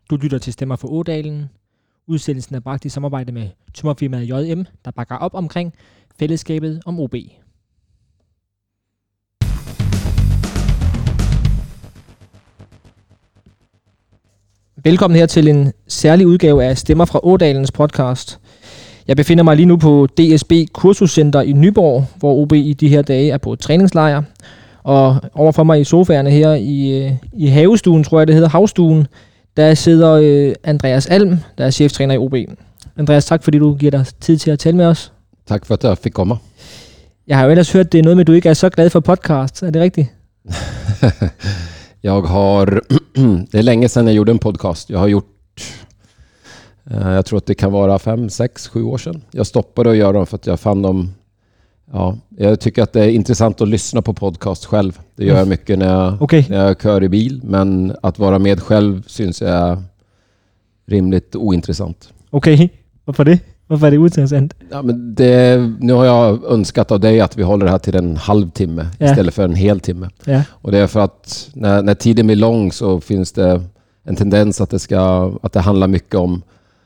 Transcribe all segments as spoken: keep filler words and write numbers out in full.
Du lytter til Stemmer fra Ådalen. Udsendelsen er bragt i samarbejde med tømmerfirmaet J M, der bakker op omkring fællesskabet om O B. Velkommen her til en særlig udgave af Stemmer fra Ådalens podcast. Jeg befinder mig lige nu på D S B Kursuscenter i Nyborg, hvor O B i de her dage er på træningslejr. Og overfor mig i sofaerne her i, i havestuen, tror jeg det hedder, havstuen, der sidder øh, Andreas Alm, der er cheftræner i O B. Andreas, tak fordi du giver dig tid til at tale med os. Tak for at jeg fik komme. Jeg har jo ellers hørt, det er noget med, at du ikke er så glad for podcast. Er det rigtigt? jag har, det är länge sedan jag gjorde en podcast. Jag har gjort, eh, jag tror att det kan vara fem, sex, sju år sedan. Jag stoppade att göra dem för att jag fann dem, ja, jag tycker att det är intressant att lyssna på podcast själv. Det gör jag mycket när jag, okay. när jag kör i bil. Men att vara med själv syns jag rimligt ointressant. Okej, okay. Varför det? Varför är det ointressant? Ja, men det, nu har jag önskat av dig att vi håller det här till en halvtimme ja. istället för en hel timme. Ja. Och det är för att när, när tiden blir lång så finns det en tendens att det, ska, att det handlar mycket om,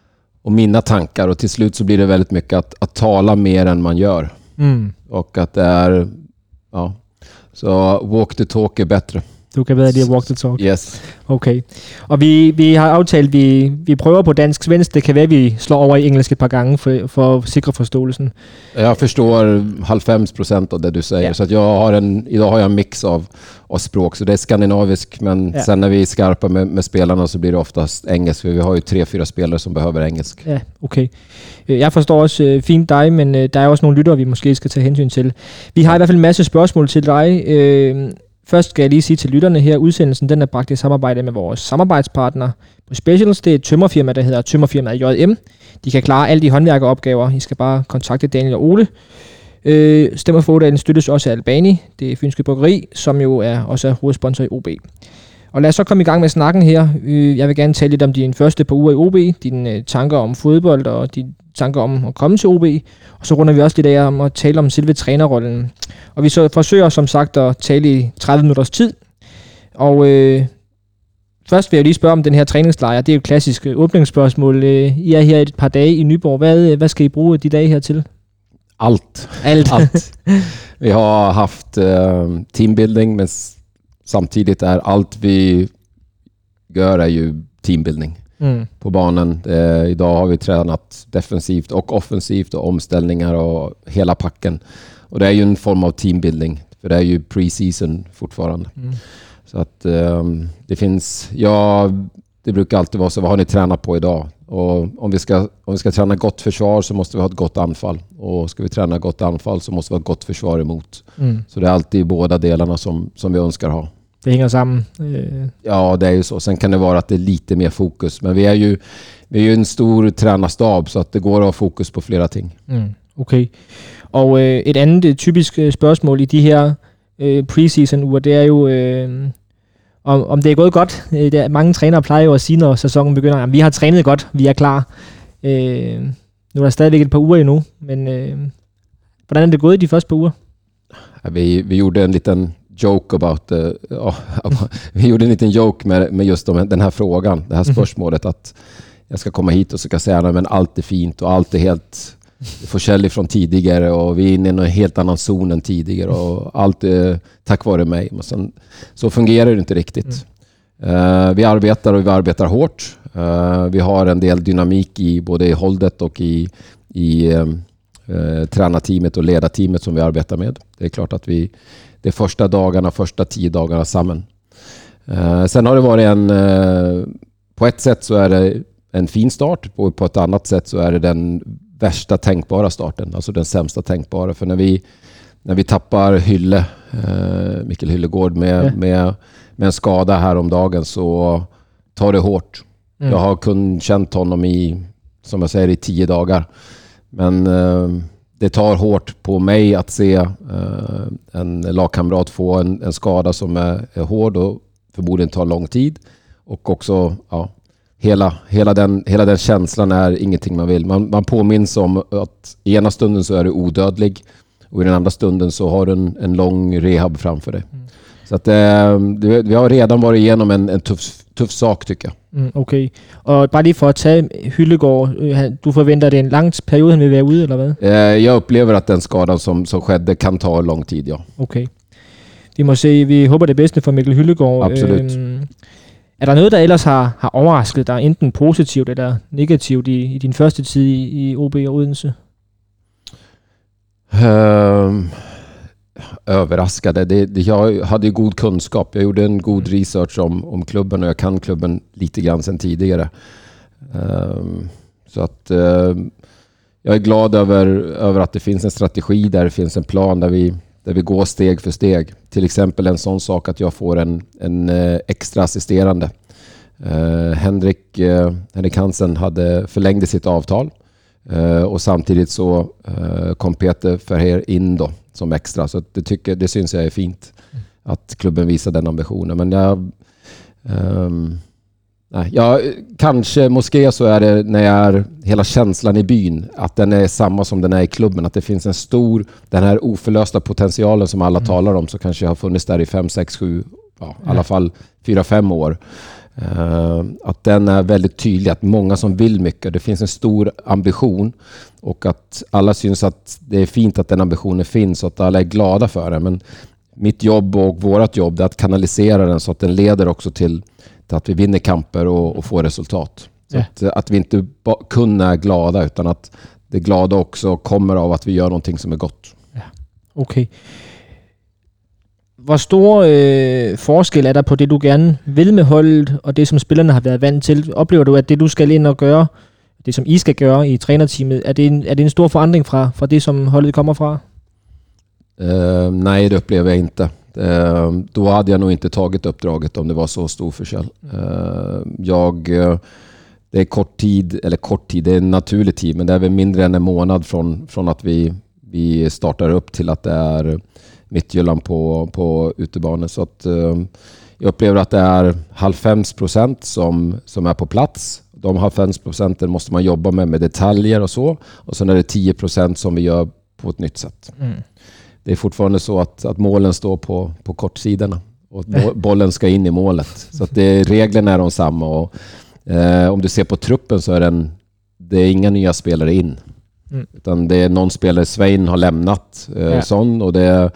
om mina tankar. Och till slut så blir det väldigt mycket att, att tala mer än man gör. Mm. Och att det är, ja, så walk the talk är bättre. Du kan være det walk the talk. Yes. Okay. Og vi, vi har aftalt, vi, vi prøver på dansk-svensk. Det kan være, vi slår over i engelsk et par gange for, for at sikre forståelsen. Jag förstår halvfems procent av det du säger. Ja. Så att jag har en, idag har jag en mix av, av språk. Så det är skandinavisk, men ja. sen när vi är skarpa med, med spelarna så blir det oftast engelsk. För vi har ju tre, fyra spelare som behöver engelsk. Ja, okay. Jeg forstår også øh, fint dig, men øh, der er også nogle lyttere, vi måske skal tage hensyn til. Vi har i hvert fald en masse spørgsmål til dig. Øh, Først skal jeg lige sige til lytterne her, udsendelsen den er bragt i samarbejde med vores samarbejdspartner på Specials. Det er et tømmerfirma, der hedder tømmerfirmaet J M. De kan klare alle de håndværkeropgaver. I skal bare kontakte Daniel og Ole. Øh, Stemmer for Ådalen støttes også af Albani, det er Fynske Bryggeri, som jo er også er hovedsponsor i O B. Og lad os så komme i gang med snakken her. Jeg vil gerne tale lidt om dine første par uger i O B, dine tanker om fodbold og dine tanker om at komme til O B. Og så runder vi også lidt af om at tale om selve trænerrollen. Og vi så forsøger som sagt at tale i tredive minutters tid. Og øh, først vil jeg lige spørge om den her træningslejr. Det er jo et klassisk åbningsspørgsmål. I er her et par dage i Nyborg. Hvad, hvad skal I bruge de dage her til? Allt. Allt. Allt. Vi har haft uh, teambuilding, men samtidigt är allt vi gör är ju teambuilding. Mm. På banan. Eh, idag har vi tränat defensivt och offensivt och omställningar och hela packen. Och det är ju en form av teambuilding. För det är ju pre-season fortfarande. Mm. Så att eh, det finns, ja, det brukar alltid vara så, vad har ni tränat på idag? Och om vi ska, om vi ska träna gott försvar så måste vi ha ett gott anfall. Och ska vi träna gott anfall så måste vi ha ett gott försvar emot. Mm. Så det är alltid båda delarna som, som vi önskar ha. Det hänger samman. Eh. Ja, det är ju så. Sen kan det vara att det är lite mer fokus. Men vi är ju, vi är ju en stor tränarstab så att det går att ha fokus på flera ting. Mm, okay. Og øh, et andet typisk spørgsmål i de her øh, preseason uger, det er jo, øh, om, om det er gået godt. Det er, mange trænere plejer jo at sige, når sæsonen begynder, at vi har trænet godt, vi er klar. Øh, nu er der stadigvæk et par uger endnu, men øh, hvordan er det gået i de første par uger? Ja, vi, vi gjorde en liten joke about, uh, oh, vi gjorde en liten joke med, med just de, den här frågan, det här spörsmålet att jag ska komma hit och så ska säga men allt är fint och allt är helt forskjelligt från tidigare och vi är inne i en helt annan zon än tidigare och allt är tack vare mig. Men sen, så fungerar det inte riktigt. Mm. Uh, vi arbetar och vi arbetar hårt. Uh, vi har en del dynamik i både i hållet och i, i um, uh, tränarteamet och ledarteamet som vi arbetar med. Det är klart att vi de första dagarna, första tio dagarna samman. Uh, sen har det varit en, uh, på ett sätt så är det en fin start, på, på ett annat sätt så är det den värsta tänkbara starten, alltså den sämsta tänkbara. För när vi, när vi tappar Hylle, uh, Mikael Hyllegård med, ja. med, med en skada här om dagen så tar det hårt. Mm. Jag har kun, känt honom i, som jag säger, i tio dagar. Men uh, det tar hårt på mig att se uh, en lagkamrat få en, en skada som är, är hård och förmodligen tar lång tid. Och också, ja, hela, hela, den, hela den känslan är ingenting man vill. Man, man påminns om att i ena stunden så är du odödlig och i den andra stunden så har du en, en lång rehab framför dig. Mm. Så att, eh, det, vi har redan varit igenom en, en tuff, tuff sak, tycker jag. Mm, okay. Og bare lige for at tage Hyllegård, du forventer det en lang periode, han vil være ude, eller hvad? Eh, jag upplever att den skadan som, som skedde kan ta lång tid, ja. Okay. Vi må se, vi håber det bedste for Mikkel Hyllegård. Absolut. Øhm, er der noget, der ellers har, har overrasket dig, enten positivt eller negativt i, i din første tid i, i O B og Odense? Um, överraskade. Det, det, jag hade ju god kunskap. Jag gjorde en god research om, om klubben och jag kan klubben lite grann sedan tidigare. Um, så att um, jag är glad över, över att det finns en strategi där det finns en plan där vi, där vi går steg för steg. Till exempel en sån sak att jag får en, en uh, extra assisterande. Uh, Henrik, uh, Henrik Hansen hade förlängde sitt avtal. Uh, och samtidigt så uh, kom Peter Ferher in då som extra. Så det, tycker, det syns jag är fint mm. att klubben visar den ambitionen. Men jag, um, nej, jag kanske Moské så är det när jag är hela känslan i byn att den är samma som den är i klubben. Att det finns en stor, den här oförlösta potentialen som alla mm. talar om, så kanske jag har funnits där i fem, sex, sju, ja, i alla fall fyra, fem år. Uh, att den är väldigt tydlig, att många som vill mycket, det finns en stor ambition och att alla syns att det är fint att den ambitionen finns och att alla är glada för det. Men mitt jobb och vårat jobb är att kanalisera den så att den leder också till, till att vi vinner kamper och, och får resultat. Så ja. att, att vi inte ba, kun är glada, utan att det glada också kommer av att vi gör någonting som är gott. Ja. Okej. Okay. Hvor stor øh, forskel er der på det, du gerne vil med holdet, og det, som spillerne har været vant til? Oplever du, at det, du skal ind og gøre, det, som I skal gøre i trænerteamet, er det en, er det en stor forandring fra, fra det, som holdet kommer fra? Uh, nej, det upplever jag inte. Uh, då hade jag nog inte tagit uppdraget om det var så stor förskäll. Uh, jag, uh, det är kort tid, eller kort tid, det är en naturlig tid, men det är väl mindre än en månad från, från att vi, vi startar upp till att det är Midtjylland på, på utebanan. Så att, uh, jag upplever att det är halvfem procent som, som är på plats. De halvfem procenten måste man jobba med med detaljer och så. Och sen är det tio procent som vi gör på ett nytt sätt. Mm. Det är fortfarande så att, att målen står på, på kortsidorna. Och bollen ska in i målet. Så att det, reglerna är de samma. Och, eh, om du ser på truppen så är den, det är inga nya spelare in. Mm. Utan det är någon spelare, Svein har lämnat eh, ja. sån, och det är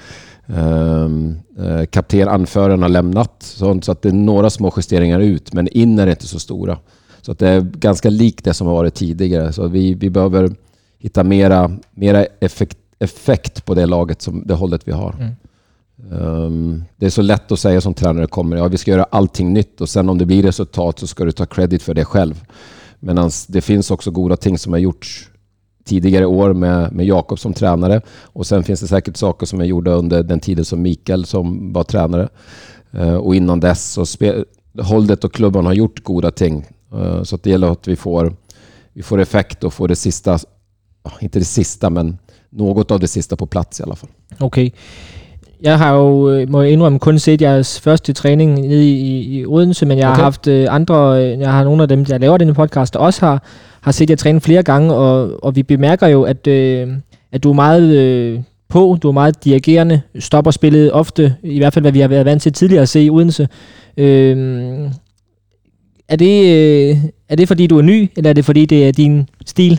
eh, kapten anföraren har lämnat sånt, så att det är några små justeringar ut, men in är det inte så stora. Så att det är ganska likt det som har varit tidigare. Så vi, vi behöver hitta mera, mera effekt, effekt på det laget, som det hållet vi har. Mm. Um, det är så lätt att säga som tränare kommer, ja, vi ska göra allting nytt, och sen om det blir resultat så ska du ta credit för det själv. Men det finns också goda ting som har gjorts tidigare år med, med Jakob som tränare, och sen finns det säkert saker som är gjorda under den tiden som Mikael som var tränare, uh, och innan dess så spe- hållet och klubban har gjort goda ting, uh, så att det gäller att vi får, vi får effekt og får det sista, inte det sista, men något av det sista på plats i alla fall. Okej. Okay. Jeg har jo, må jeg indrømme, kun set jeres første træning nede i, i Odense, men jeg okay. har haft øh, andre, jeg har nogle af dem, der laver denne podcast, der også har, har set jer træne flere gange, og, og vi bemærker jo, at, øh, at du er meget øh, på, du er meget dirigerende, stopper spillet ofte, i hvert fald hvad vi har været vant til tidligere at se i Odense. Øh, er, det, øh, er det fordi du er ny, eller er det fordi det er din stil?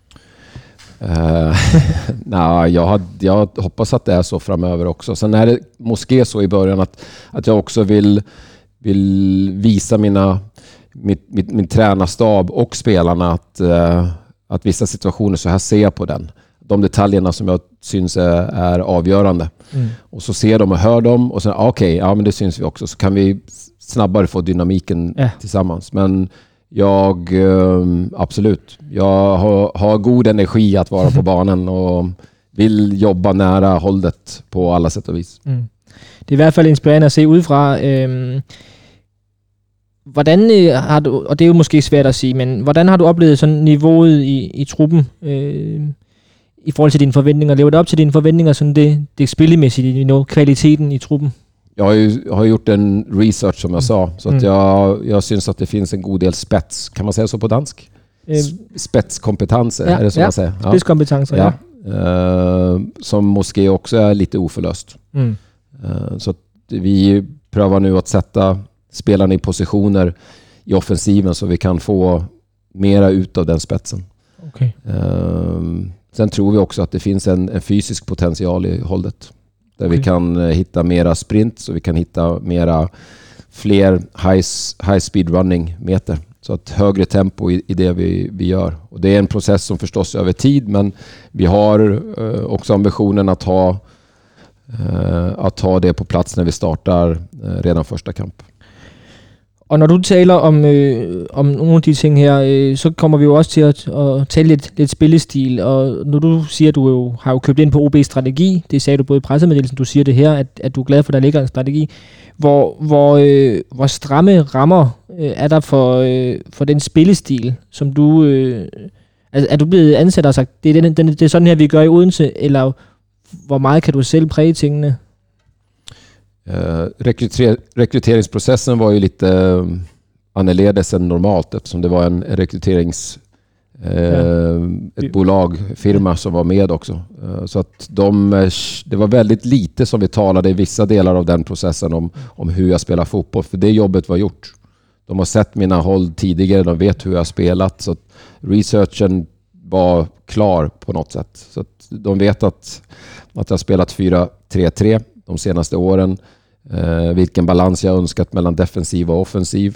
Uh, nej, jag, had, jag hoppas att det är så framöver också. Sen är det Moské så i början att, att jag också vill, vill visa mina, mitt, mitt, min tränarstab och spelarna att, uh, att vissa situationer, så här ser jag på den. De detaljerna som jag syns är, är avgörande. Mm. Och så ser de och hör dem, och sen okej, okay, ja men det syns vi också. Så kan vi snabbare få dynamiken äh. tillsammans. Men jag, absolut. Jag har, har god energi att vara på banan och vill jobba nära hållet på alla sätt och vis. Mm. Det er i hvert fald inspirerende at se udefra. Øhm, hvordan har du, og det er jo måske svært at sige, men hvordan har du oplevet sådan niveauet i, i truppen øh, i forhold til dine forventninger? Lever det op til dine forventninger, sådan det, det spillemæssige niveau, kvaliteten i truppen? Jag har ju har gjort en research som jag sa, så att jag, jag syns att det finns en god del spets, kan man säga så på dansk? Spetskompetenser, ja, är det så ja, man säger? Ja, spetskompetenser, ja. ja. Uh, som Moské också är lite oförlöst. Mm. Uh, så vi prövar nu att sätta spelarna i positioner i offensiven så vi kan få mera ut av den spetsen. Okay. Um, sen tror vi också att det finns en, en fysisk potential i hållet. Där okay. vi kan uh, hitta mera sprint, så vi kan hitta mera fler high, high speed running meter. Så att högre tempo i, i det vi, vi gör. Och det är en process som förstås över tid, men vi har uh, också ambitionen att ha, uh, att ha det på plats när vi startar uh, redan första kamp. Og når du taler om, øh, om nogle af de ting her, øh, så kommer vi jo også til at, at tale lidt, lidt spillestil. Og når du siger, at du jo, har jo købt ind på O B's strategi, det sagde du både i pressemeddelelsen, du siger det her, at, at du er glad for, at der ligger en strategi. Hvor, hvor, øh, hvor stramme rammer øh, er der for, øh, for den spillestil, som du... Øh, er, er du blevet ansat og sagt, det er, den, den, det er sådan her, vi gør i Odense, eller hvor meget kan du selv præge tingene? Uh, rekryter- rekryteringsprocessen var ju lite uh, annorledes än normalt eftersom det var en rekryterings uh, ja. ett bolag, firma som var med också. Uh, så att de, det var väldigt lite som vi talade i vissa delar av den processen om, om hur jag spelar fotboll, för det jobbet var gjort. De har sett mina håll tidigare, de vet hur jag har spelat, så att researchen var klar på något sätt. Så att de vet att, att jag har spelat fyra tre tre de senaste åren. Uh, vilken balans jag önskat mellan defensiv och offensiv.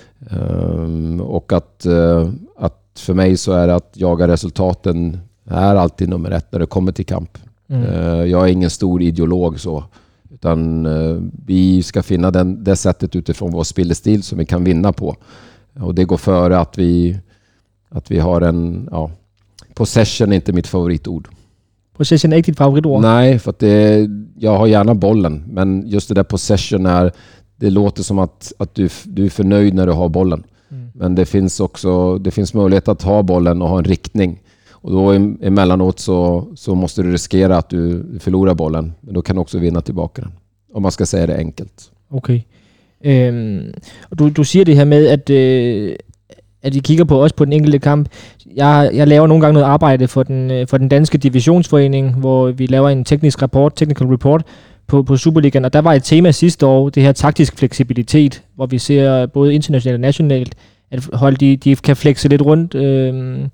Uh, och att, uh, att för mig så är det att jaga resultaten är alltid nummer ett när det kommer till kamp. Mm. Uh, jag är ingen stor ideolog så. Utan uh, vi ska finna den, det sättet utifrån vår spelstil som vi kan vinna på. Och det går före att vi, att vi har en... Ja, possession är inte mitt favoritord. Possession är inte ditt favoritord? Nej, för att det, jag har gärna bollen. Men just det där possession är, det låter som att, att du, du är förnöjd när du har bollen. Mm. Men det finns också, det finns möjlighet att ha bollen och ha en riktning. Och då emellanåt så, så måste du riskera att du förlorar bollen. Men då kan du också vinna tillbaka den. Om man ska säga det enkelt. Okej. Okay. Um, du, du siger det her med, at... Uh at I kigger på også på den enkelte kamp. Jeg, jeg laver nogle gange noget arbejde for den, for den danske divisionsforening, hvor vi laver en teknisk rapport, technical report på, på Superligaen, og der var et tema sidste år, det her taktisk fleksibilitet, hvor vi ser både internationalt og nationalt, at hold de, de kan flexe lidt rundt. Øhm,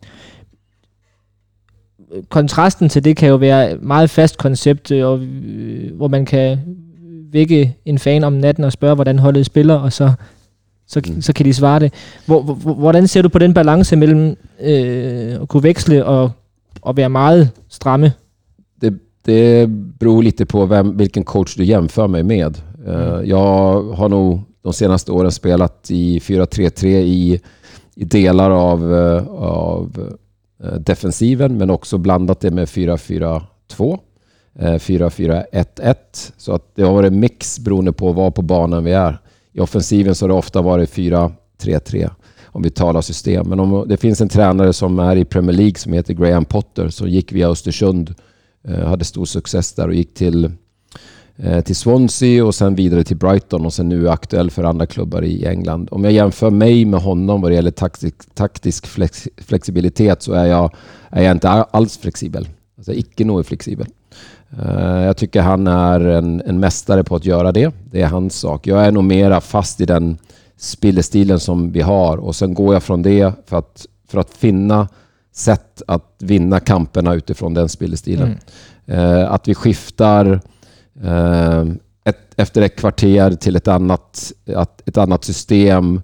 kontrasten til det kan jo være et meget fast koncept, og, øh, hvor man kan vække en fan om natten og spørge, hvordan holdet spiller, og så Så, mm. så kan de svare det. Hvor, hvor, hvordan ser du på den balance mellem øh, at kunne veksle og, og være meget stramme? Det, det beror lite på vem, vilken coach du jämför mig med. Mm. Uh, jag har nog de senaste åren spelat i fyra tre tre i, i delar av, uh, av uh, defensiven, men också blandat det med fyra fyra två, uh, fyra fyra ett ett. Så att det har varit en mix beroende på var på banan vi är. I offensiven så har det ofta varit fyra tre tre om vi talar system. Men om det finns en tränare som är i Premier League som heter Graham Potter, så gick via Östersund, eh, hade stor success där och gick till, eh, till Swansea och sen vidare till Brighton och sen nu är aktuell för andra klubbar i England. Om jag jämför mig med honom vad det gäller taktisk, taktisk flex, flexibilitet så är jag, är jag inte alls flexibel. Alltså icke nog flexibel. Uh, jag tycker han är en, en mästare på att göra det. Det är hans sak. Jag är nog mera fast i den spelstilen som vi har och sen går jag från det för att, för att finna sätt att vinna kamperna utifrån den spelstilen. Mm. Uh, att vi skiftar uh, ett, efter ett kvarter till ett annat, ett, ett annat system.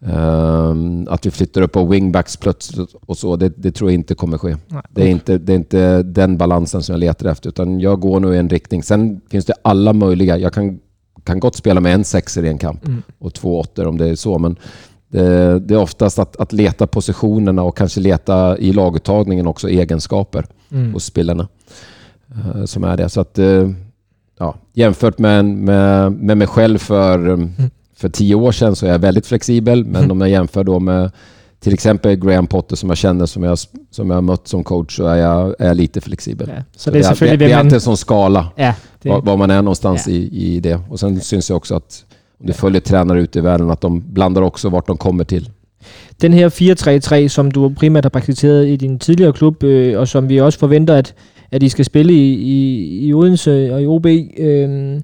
Um, att vi flyttar upp på wingbacks plötsligt och så, det, det tror jag inte kommer ske. Nej, det, är inte, det är inte den balansen som jag letar efter, utan jag går nu i en riktning. Sen finns det alla möjliga. Jag kan, kan gott spela med en sexer i en kamp mm. och två åttor om det är så, men det, det är oftast att, att leta positionerna och kanske leta i laguttagningen också egenskaper mm. hos spelarna uh, som är det. Så att uh, ja, jämfört med, med, med mig själv för um, mm. För tio år sedan så är jag väldigt flexibel, men mm. om jag jämför då med till exempel Graham Potter som jag känner som jag, som jag har mött som coach, så är jag, är jag lite flexibel. Ja, så, så det, är, det, det är alltid en sån skala ja, det, var, var man är någonstans ja. i, i det. Och sen ja. syns jag också att om du följer tränare ute i världen att de blandar också vart de kommer till. Den her fyra tre tre, som du primært har praktiseret i din tidligere klub, øh, og som vi også forventer, at, at I skal spille i, i, i Odense og i O B, øh,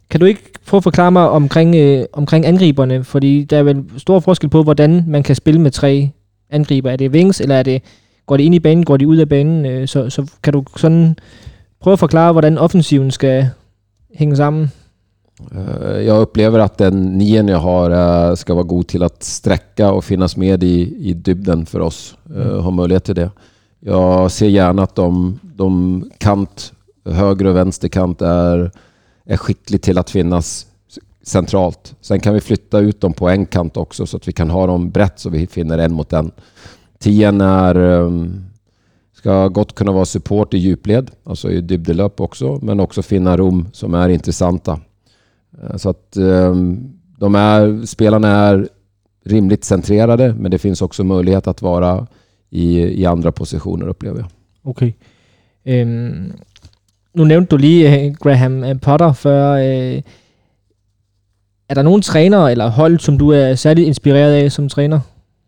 Kan du ikke prøve at forklare mig omkring, øh, omkring angriberne? Fordi der er vel stor forskel på, hvordan man kan spille med tre angriber. Er det wings, eller er det, går de ind i banen, går de ud af banen? Øh, så, så kan du sådan prøve at forklare, hvordan offensiven skal hänga samman? Jag upplever att den nian jag har ska vara god till att sträcka och finnas med i, i dybden för oss. Mm. Ha möjlighet till det. Jag ser gärna att de, de kant, höger och vänster kant är, är skickligt till att finnas centralt. Sen kan vi flytta ut dem på en kant också så att vi kan ha dem brett så vi finner en mot en. Tian är... Ska gott kunna vara support i djupled, alltså i dybdelöp också, men också finna rum som är intressanta. Så att de är, spelarna är rimligt centrerade, men det finns också möjlighet att vara i, i andra positioner, upplever jag. Okej. Okay. Um, nu nævnte du lige Graham Potter før. Uh, er der nogen træner eller hold, som du er særligt inspireret af som træner?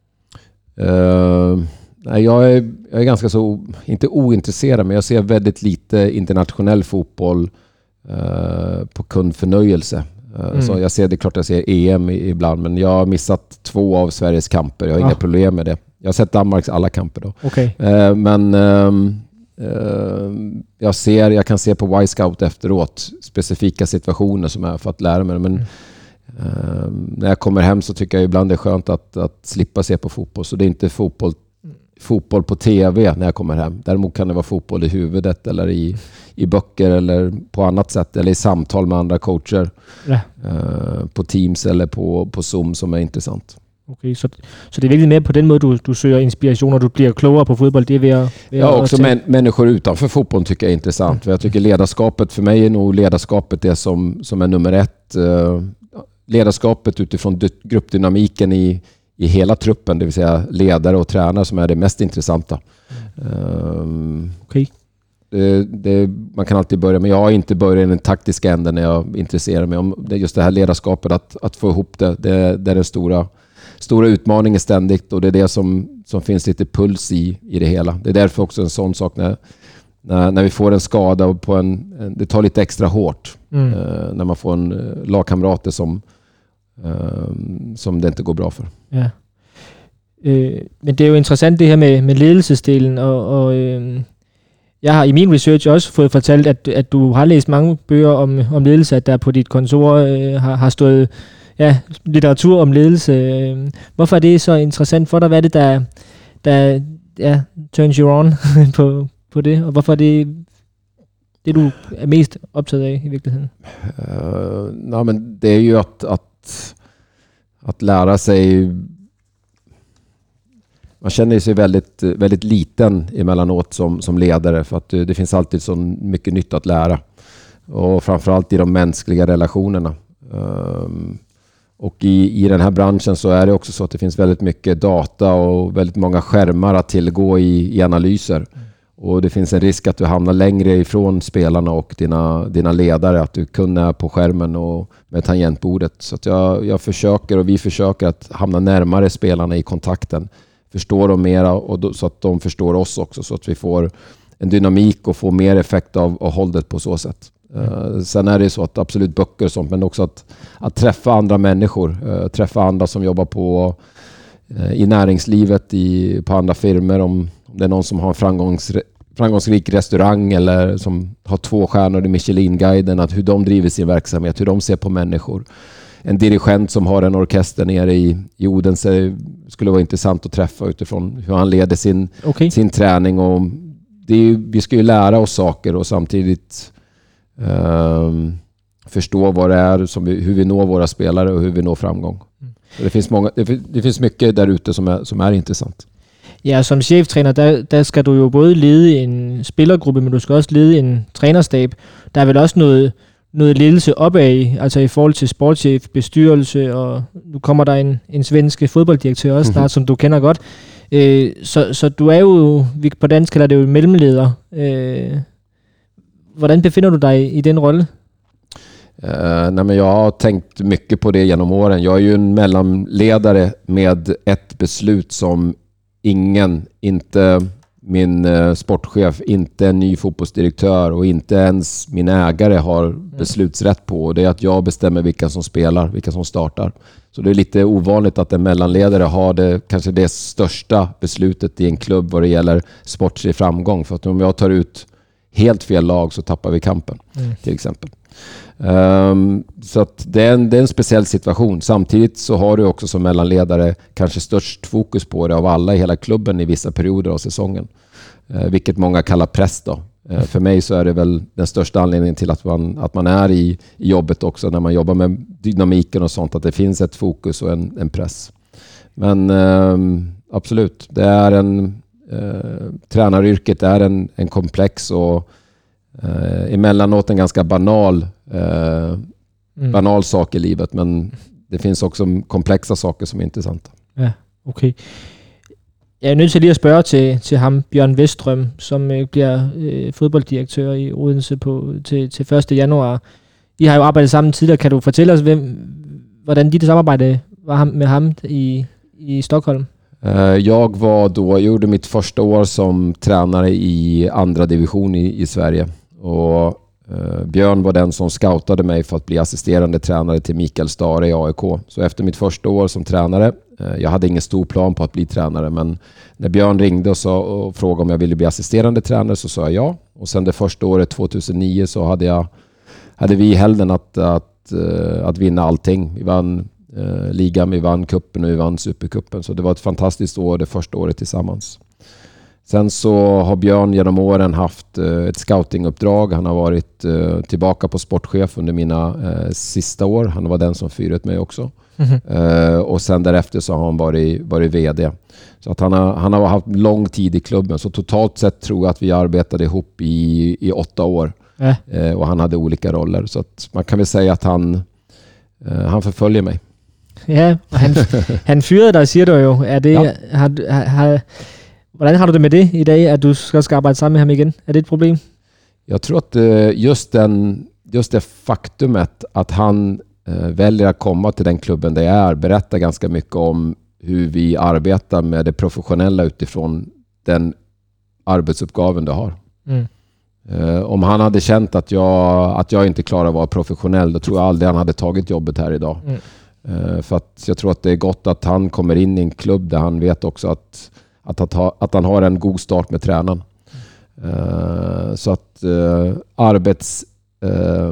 Uh, nej, jag är, jag är ganska så, inte ointresserad, men jag ser väldigt lite internationell fotboll uh, på kundförnöjelse. Uh, mm. Så jag ser, det är klart jag ser E M ibland, men jag har missat två av Sveriges kamper. Jag har ah. inga problem med det. Jag har sett Danmarks alla kamper då. Okay. Uh, men uh, uh, jag ser, jag kan se på Y-Scout efteråt specifika situationer som är för att lära mig. Men mm. uh, när jag kommer hem så tycker jag ibland det är skönt att, att slippa se på fotboll. Så det är inte fotboll fotboll på tv när jag kommer hem. Däremot kan det vara fotboll i huvudet eller i, i böcker eller på annat sätt eller i samtal med andra coacher ja. uh, på Teams eller på, på Zoom som är intressant. Okay, så, så det är virkelig mere på den måde, du, du søger inspiration, og du bliver klogere på fodbold, det är ved at... Ved ja, också män, människor utanför fotbollen tycker jag är intressant. Mm. För jag tycker ledarskapet, för mig är nog ledarskapet det som, som är nummer ett. Uh, ledarskapet utifrån d- gruppdynamiken i i hela truppen, det vill säga ledare och tränare som är det mest intressanta. Mm. Um, okay. det, det, man kan alltid börja, men jag har inte börjat i den taktiska änden när jag intresserar mig om det, just det här ledarskapet, att, att få ihop det. Det, det är den stora, stora utmaningen ständigt och det är det som, som finns lite puls i, i det hela. Det är därför också en sån sak när, när, när vi får en skada och på en, en, det tar lite extra hårt mm. uh, när man får en uh, lagkamrater som Um, som det inte går bra för. Ja. Øh, men det er jo interessant det her med, med ledelsesdelen, og, og øh, jeg har i min research også fået fortalt, at, at du har læst mange bøger om, om ledelse, at der på dit kontor øh, har, har stået ja, litteratur om ledelse. Øh, hvorfor er det så interessant for dig? Hvad er det, der, der ja, turns you on på, på det? Og hvorfor er det det, du är mest optaget av i verkligheten? Uh, nej, men det är ju att, att att lära sig. Man känner sig väldigt, väldigt liten emellanåt som, som ledare för att det finns alltid så mycket nytt att lära. Och framförallt i de mänskliga relationerna. Um, och i, i den här branschen så är det också så att det finns väldigt mycket data och väldigt många skärmar att tillgå i, i analyser. Mm. Och det finns en risk att du hamnar längre ifrån spelarna och dina, dina ledare, att du kun är på skärmen och med tangentbordet. Så att jag, jag försöker och vi försöker att hamna närmare spelarna i kontakten. Förstå dem mera och då, så att de förstår oss också, så att vi får en dynamik och får mer effekt av, av hållet på så sätt. Mm. Uh, sen är det så att absolut böcker och sånt, men också att, att träffa andra människor, uh, träffa andra som jobbar på uh, i näringslivet, i, på andra firmor, om det är någon som har en framgångs, framgångsrik restaurang eller som har två stjärnor i Michelin-guiden, att hur de driver sin verksamhet, hur de ser på människor. En dirigent som har en orkester nere i, i Odense skulle vara intressant att träffa utifrån hur han leder sin, okay. sin träning. Och det är, vi ska ju lära oss saker och samtidigt um, förstå vad det är, som vi, hur vi når våra spelare och hur vi når framgång. Mm. Det, finns många, det, det finns mycket där ute som är, som är intressant. Ja, som cheftræner, der, der skal du jo både lede en spillergruppe, men du skal også lede en trænerstab. Der er vel også noget, noget ledelse opad, altså i forhold til sportschef, bestyrelse, og nu kommer der en, en svensk fodbolddirektør også snart, mm-hmm. som du kender godt. Øh, så, så du er jo, vi på dansk kalder det jo mellemleder. Øh, hvordan befinder du dig i, i den rolle? Uh, nej, men jag har tänkt mycket på det genom åren. Jag är ju en mellanledare med ett beslut som ingen, inte min eh, sportchef, inte en ny fotbollsdirektör och inte ens min ägare har beslutsrätt på. Och det är att jag bestämmer vilka som spelar, vilka som startar. Så det är lite ovanligt att en mellanledare har det, kanske det största beslutet i en klubb vad det gäller sportslig framgång. För att om jag tar ut helt fel lag så tappar vi kampen, mm. till exempel. Um, så att det är, en, det är en speciell situation. Samtidigt så har du också som mellanledare kanske störst fokus på det av alla i hela klubben i vissa perioder av säsongen. Uh, vilket många kallar press då. Uh, för mig så är det väl den största anledningen till att man, att man är i, i jobbet också när man jobbar med dynamiken och sånt, att det finns ett fokus och en, en press. Men um, absolut, det är en uh, tränaryrket är en, en komplex och Uh, emellanåt en ganska banal uh, mm. banal sak i livet, men det finns också komplexa saker som är intressanta. Ja, okay. Jeg er nødt til lige at spørge til, til ham, Bjørn Weststrøm, som øh, bliver øh, fodbolddirektør i Odense på, til, til første januar. I har jo arbejdet sammen tidligere. Kan du fortælle os, hvem, hvordan dit samarbejde var med ham i, i Stockholm? Jag var då, jag gjorde mitt första år som tränare i andra division i, i Sverige. Och eh, Björn var den som scoutade mig för att bli assisterande tränare till Mikael Stare i A I K. Så efter mitt första år som tränare, eh, jag hade ingen stor plan på att bli tränare, men när Björn ringde och, sa, och frågade om jag ville bli assisterande tränare så sa jag ja. Och sen det första året tjugohundranio så hade, jag, hade vi i helden att, att, eh, att vinna allting. Vi vann eh, ligan, vi vann kuppen och vi vann superkuppen. Så det var ett fantastiskt år det första året tillsammans. Sen så har Björn genom åren haft ett scoutinguppdrag. Han har varit uh, tillbaka på sportchef under mina uh, sista år. Han var den som fyrat mig också. Mm-hmm. Uh, och sen därefter så har han varit, varit vd. Så att han, har, han har haft lång tid i klubben. Så totalt sett tror jag att vi arbetade ihop i, i åtta år. Äh. Uh, och han hade olika roller. Så att man kan väl säga att han, uh, han förföljer mig. Ja, och han, han fyrede dig, siger du jo. Er det... Ja. Har, har, Hvordan har du det med det i dag, at du ska, ska arbeta sammen med ham igen? Är det ett problem? Jag tror att just, den, just det faktumet att han eh, väljer att komma till den klubben där jag är berättar ganska mycket om hur vi arbetar med det professionella utifrån den arbetsuppgaven du har. Mm. Eh, om han hade känt att jag, att jag inte klarar att vara professionell, då tror jag aldrig han hade tagit jobbet här idag. Mm. Eh, för att jag tror att det är gott att han kommer in i en klubb där han vet också att Att, att, ha, att han har en god start med tränaren. Uh, så att uh, arbets uh,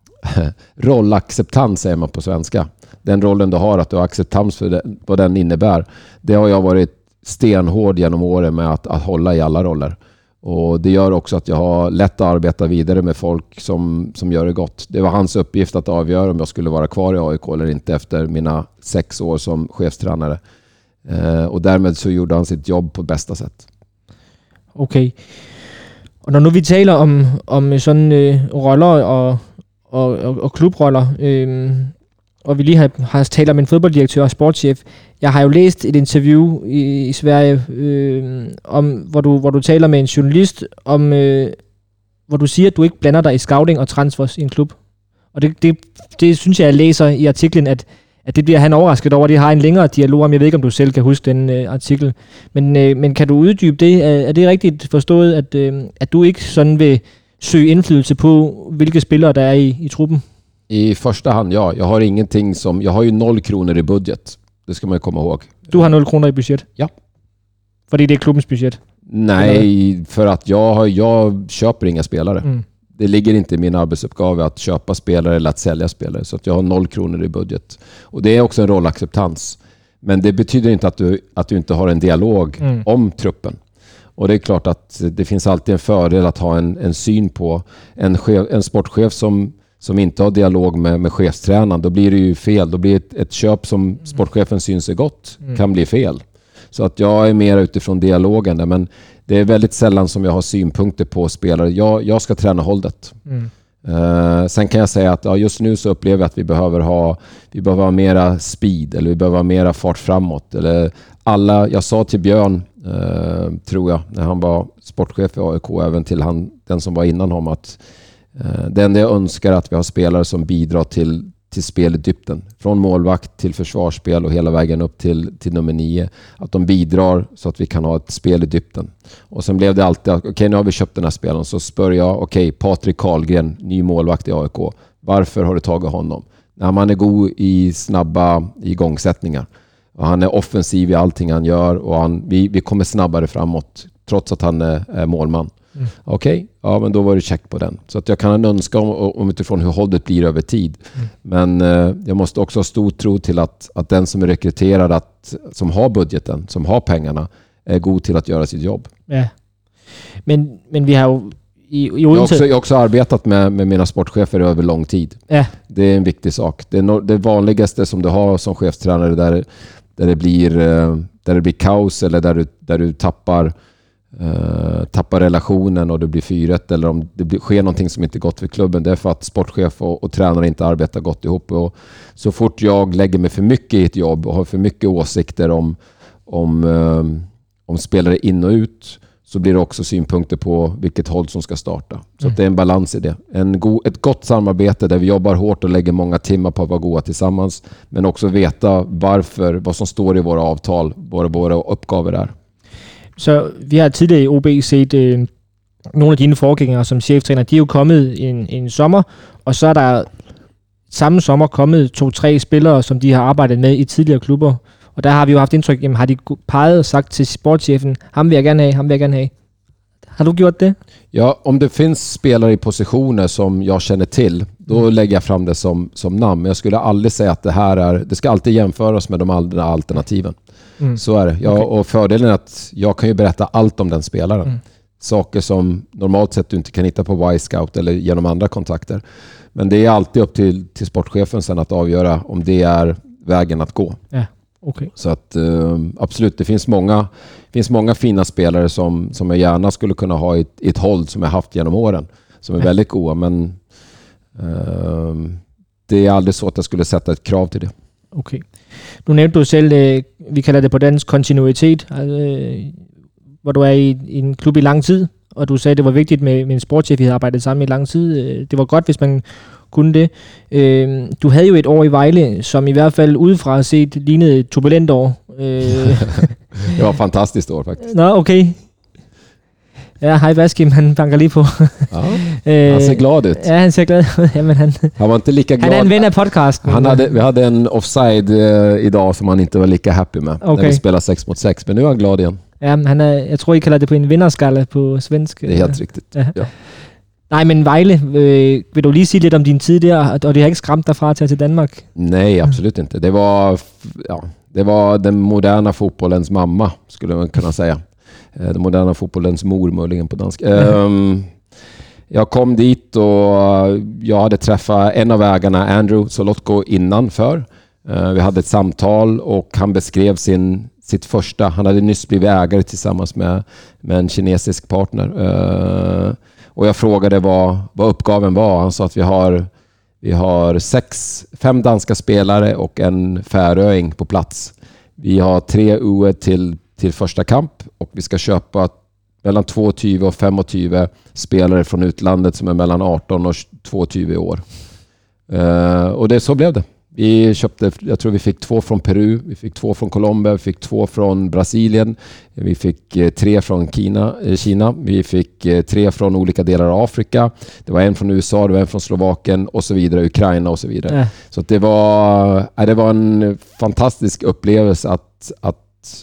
rollacceptans säger man på svenska. Den rollen du har, att du har acceptans för det, vad den innebär. Det har jag varit stenhård genom åren med att, att hålla i alla roller. Och det gör också att jag har lätt att arbeta vidare med folk som, som gör det gott. Det var hans uppgift att avgöra om jag skulle vara kvar i A I K eller inte efter mina sex år som chefstränare. Uh, och därmed så gjorde han sitt jobb på bästa sätt. Okay. Og når nu vi taler om, om sådan øh, roller og, og, og, og klubroller, øh, og vi lige har, har talt om en fodbolddirektør og sportschef. Jeg har jo læst et interview i, i Sverige, øh, om, hvor, du, hvor du taler med en journalist, om, øh, hvor du siger, at du ikke blander dig i scouting og transfers i en klub. Og det, det, det synes jeg, jeg læser i artiklen, at at det bliver han overrasket over. De har en længere dialog om. Jeg ved ikke, om du selv kan huske den øh, artikel. Men, øh, men kan du uddybe det? Er, er det rigtigt forstået, at, øh, at du ikke sådan vil søge indflydelse på, hvilke spillere der er i, i truppen? I första hand, ja. Jag har ingenting som... Jag har ju noll kronor i budget. Det ska man ju komma ihåg. Du har noll kronor i budget? Ja. Fordi det är klubbens budget? Nej, för att jag, har, jag köper inga spelare. Mm. Det ligger inte i min arbetsuppgave att köpa spelare eller att sälja spelare. Så att jag har noll kronor i budget. Och det är också en rollacceptans. Men det betyder inte att du, att du inte har en dialog mm. om truppen. Och det är klart att det finns alltid en fördel att ha en, en syn på en, chef, en sportchef som, som inte har dialog med, med chefstränaren. Då blir det ju fel. Då blir ett, ett köp som sportchefen syns är gott mm. kan bli fel. Så att jag är mer utifrån dialogen där. Men det är väldigt sällan som jag har synpunkter på spelare. Jag, jag ska träna hållet. Mm. Uh, sen kan jag säga att ja, just nu så upplever jag att vi behöver ha vi behöver ha mera speed eller vi behöver ha mera fart framåt. Eller alla, jag sa till Björn, uh, tror jag, när han var sportchef i A I K, även till han, den som var innan honom, att uh, det enda jag önskar är att vi har spelare som bidrar till, till speldybden. Från målvakt till försvarsspel och hela vägen upp till, till nummer nio. Att de bidrar så att vi kan ha ett spel i dybden. Och sen blev det alltid, okej okay, nu har vi köpt den här spelaren, så spör jag, okej okay, Patrik Karlgren, ny målvakt i A I K. Varför har du tagit honom? När man är god i snabba igångsättningar. Och han är offensiv i allting han gör och han, vi, vi kommer snabbare framåt trots att han är, är målman. Mm. Okej, okay, ja men då var det check på den. Så att jag kan önska om, om utifrån hur hållet blir över tid. Mm. Men eh, jag måste också ha stor tro till att, att den som är rekryterad, att, som har budgeten, som har pengarna, är god till att göra sitt jobb. Ja. Men, men vi har ju i, i jag, har också, jag har också arbetat med, med mina sportchefer över lång tid. Ja. Det är en viktig sak. Det är no, det vanligaste som du har som chefstränare där, där, det, blir, där det blir kaos eller där du, där du tappar Uh, tappar relationen och det blir fyra ett eller om det blir, sker någonting som inte gått för klubben. Det är för att sportchef och, och tränare inte arbetar gott ihop. Och så fort jag lägger mig för mycket i ett jobb och har för mycket åsikter om, om, uh, om spelare in och ut, så blir det också synpunkter på vilket håll som ska starta. Så mm. att det är en balans i det. En go- ett gott samarbete där vi jobbar hårt och lägger många timmar på att vara goda tillsammans, men också veta varför, vad som står i våra avtal, vad våra uppgaver är. Så vi har tidligere i O B set øh, nogle af dine forgængere som cheftræner. De er jo kommet en, en sommer, og så er der samme sommer kommet to-tre spillere, som de har arbejdet med i tidligere klubber. Og der har vi jo haft indtryk, jamen har de peget og sagt til sportschefen, ham vil jeg gerne have, ham vil jeg gerne have. Har du gjort det? Ja, om det finns spelare i positioner som jag känner till, då mm. lägger jag fram det som, som namn. Men jag skulle aldrig säga att det här är, det ska alltid jämföras med de andra alternativen. Mm. Så är det. Jag, okay. Och fördelen är att jag kan ju berätta allt om den spelaren. Mm. Saker som normalt sett du inte kan hitta på Y-Scout eller genom andra kontakter. Men det är alltid upp till, till sportchefen sen att avgöra om det är vägen att gå. Ja. Okay. Så att uh, absolut, det finns många, finns många fina spelare som, som jag gärna skulle kunna ha i ett, i ett håll som jag haft genom åren. Som är ja. väldigt goda, men uh, det är aldrig så att jag skulle sätta ett krav till det. Okay. Nu nævnte du selv, øh, vi kalder det på dansk kontinuitet, øh, hvor du er i, i en klub i lang tid, og du sagde, det var vigtigt med, med en sportschef, I havde arbejdet sammen i lang tid. Øh, det var godt, hvis man kunne det. Øh, du havde jo et år i Vejle, som i hvert fald udefra set lignede et turbulent år. Øh. Det var et fantastisk år, faktisk. Nå, okay. Ja, hej Baskim, han banker lige på. Ja, han ser glad ut. Ja, han ser glad ud. Ja, men han, han var inte lika glad. Han är en vän av podcasten. Han hade, vi hade en offside uh, idag som han inte var lika happy med. Okay. När vi spelade sex mot sex, men nu är han glad igen. Ja, han är, jag tror I kallar det på en vinnarskalle på svensk. Det är helt riktigt. Ja. Ja. Nej, men Vejle, øh, vil du lige sige lidt om din tid der, og det har ikke skræmt dig fra at tage til Danmark? Nej, absolut inte. Det var, ja, det var den moderna fotbollens mamma, skulle man kunna säga. Den moderna fotbollens mor, möjligen på dansk. Um, jag kom dit och jag hade träffat en av ägarna, Andrew Solotko, innanför. Uh, vi hade ett samtal och han beskrev sin, sitt första, han hade nyss blivit ägare tillsammans med, med en kinesisk partner. Uh, och jag frågade vad, vad uppgaven var. Han sa att vi har, vi har sex, fem danska spelare och en färöing på plats. Vi har tre U E till till första kamp och vi ska köpa mellan tjugo och tjugofem spelare från utlandet som är mellan arton och tjugo år. Uh, och det så blev det. Vi köpte, jag tror vi fick två från Peru, vi fick två från Colombia, vi fick två från Brasilien, vi fick eh, tre från Kina, eh, Kina, vi fick eh, tre från olika delar av Afrika. Det var en från U S A, det var en från Slovakien och så vidare, Ukraina och så vidare. Äh. Så det var, eh, det var en fantastisk upplevelse att, att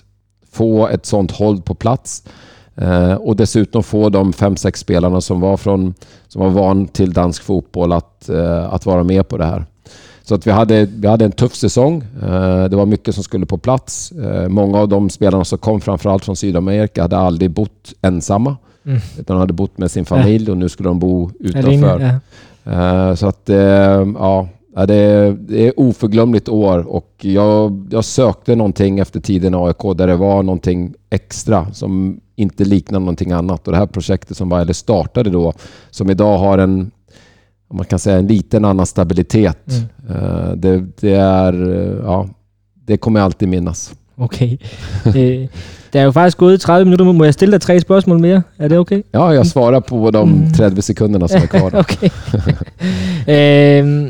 få ett sånt håll på plats eh, och dessutom få de fem, sex spelarna som var från som var van till dansk fotboll att, eh, att vara med på det här. Så att vi hade, vi hade en tuff säsong. Eh, det var mycket som skulle på plats. Eh, många av de spelarna som kom framförallt från Sydamerika hade aldrig bott ensamma. Mm. Utan de hade bott med sin familj ja. Och nu skulle de bo utanför. Ja. Eh, så att eh, ja, det är, det är oförglömligt år och jag, jag sökte någonting efter tiden i A I K där det var någonting extra som inte liknar någonting annat. Och det här projektet som Vejle startade då, som idag har en, man kan säga en liten annan stabilitet. Mm. Det, det är, ja, det kommer jag alltid minnas. Okej. Okay. Det er jo faktisk gået tredive minutter. Må jeg stille dig tre spørgsmål mere? Er det okay? Ja, jag svarar på de trettio sekunderna som är kvar. Okay. øhm,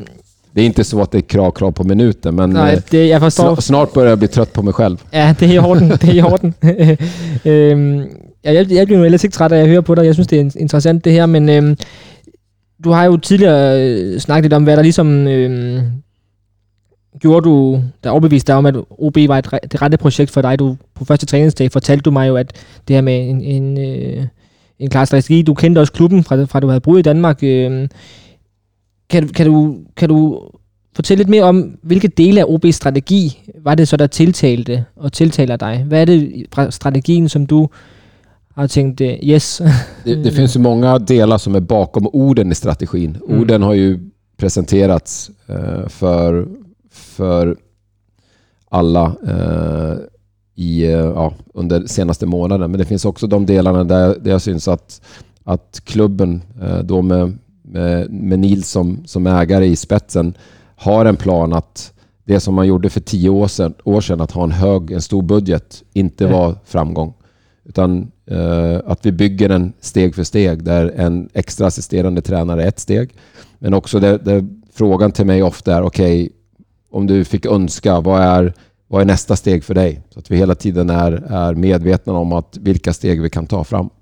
det är inte så att det är krav, krav på minuten, men Nej, det, jag förstår. snart börjar jag bli trött på mig själv. Ja, det är i orden. Det är i orden. øhm, jeg, jeg bliver jo ellers ikke træt af at høre på dig. Jeg synes, det er interessant det her, men øhm, du har jo tidligere øh, snakket lidt om, hvad der ligesom øhm, gjorde du, der overbeviste dig om, at O B var et, det rette projekt for dig. Du, på første træningsdag fortalte du mig jo, at det her med en, en, øh, en klar strategi, du kendte også klubben fra, fra du havde boet i Danmark. Øh, kan, kan, du, kan du fortælle lidt mere om, hvilke dele af O B's strategi var det så, der tiltalte og tiltaler dig? Hvad er det fra strategien, som du har tänkt, yes? det, det finns ju många delar som är bakom orden i strategin. Mm. Orden har ju presenterats uh, för, för alla uh, i, uh, ja, under senaste månaden. Men det finns också de delarna där, där jag syns att, att klubben uh, då med, med, med Nils som, som ägare i spetsen har en plan att det som man gjorde för tio år sedan, år sedan att ha en hög, en stor budget, inte mm. var framgång. Utan uh, att vi bygger den steg för steg, där en extra assisterande tränare är ett steg. Men också där, där frågan till mig ofta är, okej, okay, om du fick önska, vad är, vad är nästa steg för dig? Så att vi hela tiden är, är medvetna om att vilka steg vi kan ta fram.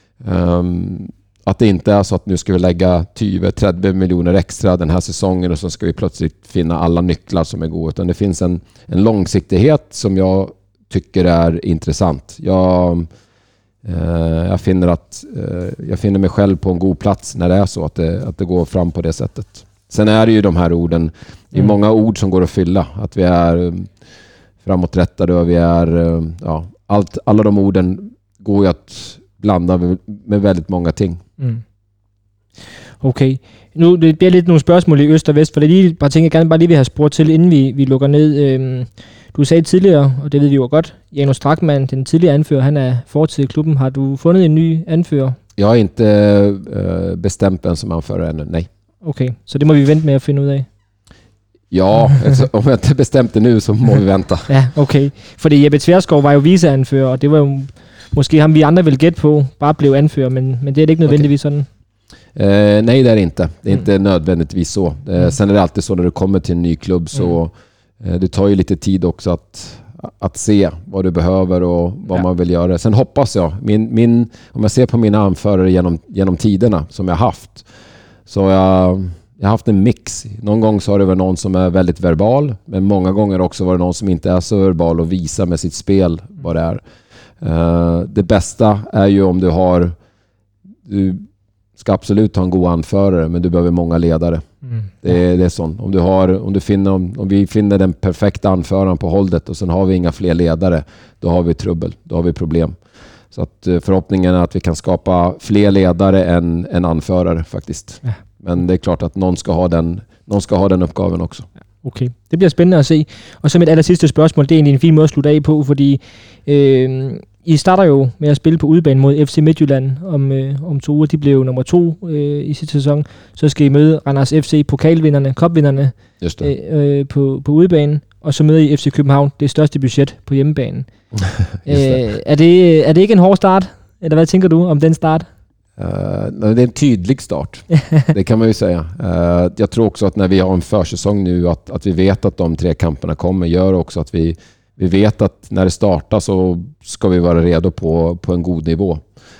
Um, att det inte är så att nu ska vi lägga tjugo till trettio miljoner extra den här säsongen och så ska vi plötsligt finna alla nycklar som är goda. Utan det finns en, en långsiktighet som jag tycker är intressant. Jag, eh, jag, finner att, eh, jag finner mig själv på en god plats när det är så att det, att det går fram på det sättet. Sen är det ju de här orden, det är mm. många ord som går att fylla. Att vi är um, framåträttade och vi är, um, ja, allt, alla de orden går ju att blanda med, med väldigt många ting. Mm. Okay. Nu det bliver lidt nogle spørgsmål i øst og vest, for det er lige bare ting, jeg gerne bare lige vil have spurgt til, inden vi, vi lukker ned. Øhm, du sagde tidligere, og det ved vi jo godt, Janus Strakman, den tidligere anfører, han er fortid i klubben. Har du fundet en ny anfører? Jeg har inte øh, bestemt en som anfører ännu, nej. Okay, så det må vi vente med at finde ud af. Ja, altså, om jeg ikke bestemt det nu, så må vi vente. Ja, okay. Fordi Jeppe Tverskov var jo viceanfører, og det var jo måske ham, vi andre vil gætte på, bare blev anfører, men, men det er det ikke nødvendigvis okay. sådan. Eh, nej, det är inte. Det är inte mm. nödvändigtvis så. Eh, mm. Sen är det alltid så när du kommer till en ny klubb så mm. eh, det tar ju lite tid också att, att se vad du behöver och vad ja. man vill göra. Sen hoppas jag, min, min, om jag ser på mina anförare genom, genom tiderna som jag haft, så har jag, jag har haft en mix. Någon gång så har det varit någon som är väldigt verbal, men många gånger också var det någon som inte är så verbal och visar med sitt spel vad det är. Eh, det bästa är ju om du har du ska absolut ha en god anförare, men du behöver många ledare. Mm. Det, är, det är sånt. Om, du har, om, du finner, om, om vi finner den perfekta anföraren på hållet och sen har vi inga fler ledare, då har vi trubbel. Då har vi problem. Så att förhoppningen är att vi kan skapa fler ledare än, än anförare faktiskt. Ja. Men det är klart att någon ska ha den, någon ska ha den uppgaven också. Okay, det bliver spændende at se. Og så mit aller sidste spørgsmål, det er egentlig en fin måde at slutte af på, fordi øh, I starter jo med at spille på udebane mod F C Midtjylland om, øh, om to uger. De blev nummer to øh, i sidste sæson. Så skal I møde Randers F C, pokalvinderne, cupvinderne øh, øh, på, på udebane. Og så møder I F C København, det største budget på hjemmebanen. øh, er, det, er det ikke en hård start? Eller hvad tænker du om den start? Uh, det är en tydlig start, det kan man ju säga. Uh, jag tror också att när vi har en försäsong nu, att, att vi vet att de tre kamperna kommer, gör också att vi, vi vet att när det startar så ska vi vara redo på, på en god nivå.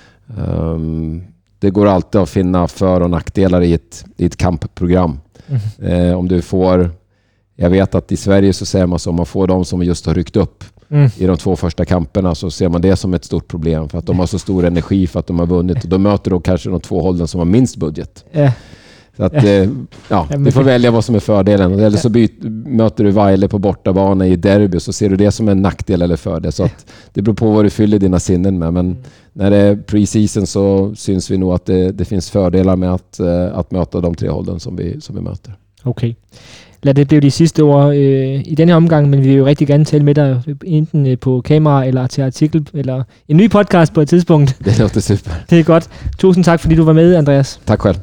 Um, det går alltid att finna för- och nackdelar i ett, i ett kampprogram. Mm. Uh, om du får, jag vet att i Sverige så säger man så, om man får de som just har ryckt upp Mm. i de två första kamperna, så ser man det som ett stort problem för att de har så stor energi för att de har vunnit, och då möter de kanske de två hållen som har minst budget. Äh. Så att, äh. ja, du får välja vad som är fördelen. Eller så byt, möter du Vejle på bortabana i derby, så ser du det som en nackdel eller fördel. Så att det beror på vad du fyller dina sinnen med. Men mm. när det är pre-season så syns vi nog att det, det finns fördelar med att, att möta de tre hållen som vi, som vi möter. Okej. Okay. Lad det blive de sidste ord øh, i denne omgang, men vi vil jo rigtig gerne tale med dig, enten øh, på kamera eller til artikel, eller en ny podcast på et tidspunkt. Det låter super. Det er godt. Tusind tak, fordi du var med, Andreas. Tak selv.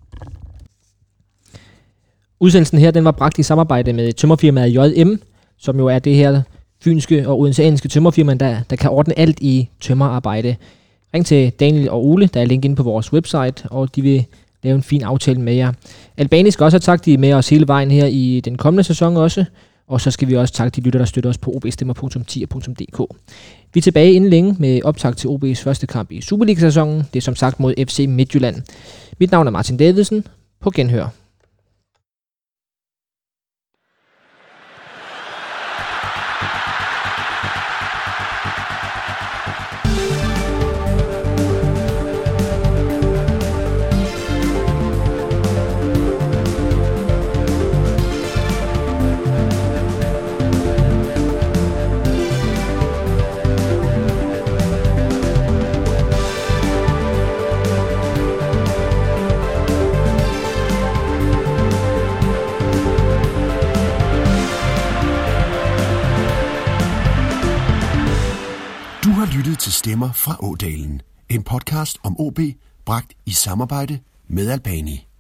Udsendelsen her, den var bragt i samarbejde med tømmerfirmaet J M, som jo er det her fynske og odenseanske tømmerfirma, der, der kan ordne alt i tømmerarbejde. Ring til Daniel og Ole, der er link inde på vores website, og de vil lave en fin aftale med jer. Albani skal også have tak, de er med os hele vejen her i den kommende sæson også. Og så skal vi også takke de lytter, der støtter os på o b stemmer punktum tier punktum d k. Vi er tilbage inden længe med optag til O B's første kamp i Superliga-sæsonen. Det er som sagt mod F C Midtjylland. Mit navn er Martin Davidsen. På genhør. Lyttet til Stemmer fra Ådalen, en podcast om O B, bragt i samarbejde med Albani.